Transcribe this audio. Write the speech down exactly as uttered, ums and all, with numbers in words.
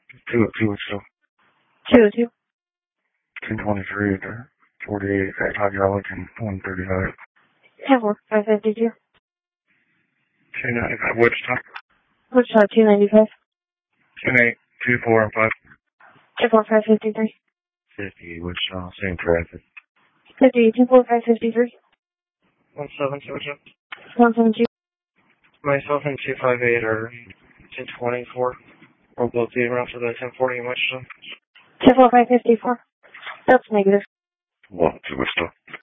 two oh two, Wichita. two oh two. ten twenty-three to forty-eight at Hydraulic and one thirty-nine. ten four, five fifty-two. two ninety-five, Wichita. Wichita, two ninety-five. ten eight, two four and five. two four, five fifty-three. fifty, Wichita, same traffic. fifty, two four, five fifty-three. one seven two, Wichita. one seven two. Myself and two five eight are ten twenty-four. We'll both be around for the ten forty in Wichita. two four, five fifty-four. That's negative. one to Wichita.